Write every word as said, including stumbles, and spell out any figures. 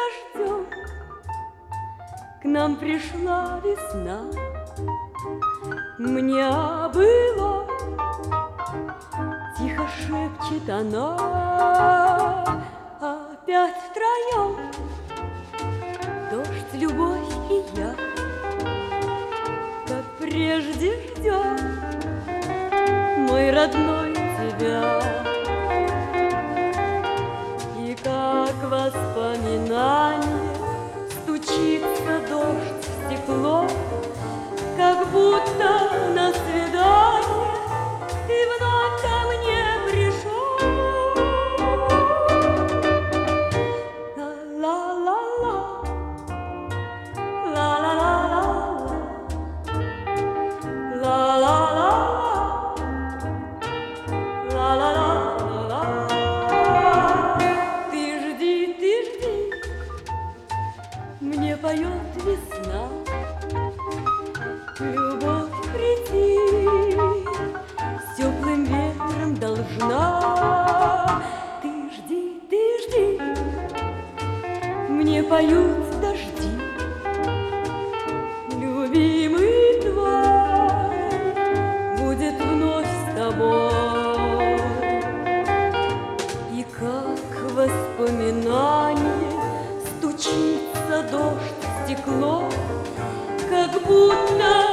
дождем к нам пришла весна. Мне было, тихо шепчет она, опять втроем дождь, любовь и я, как прежде ждем, мой родной, тебя. И как воспоминание стучится дождь в стекло, как будто на свидание ты вновь ко мне пришел. Ла-ла-ла-ла, ла-ла-ла-ла, ла-ла-ла-ла, ла-ла-ла-ла. Ты жди, ты жди, мне поет весна. Любовь прийти с теплым ветром должна. Ты жди, ты жди, мне поют дожди. Любимый твой будет вновь с тобой. И как воспоминание стучится дождь в стекло, как будто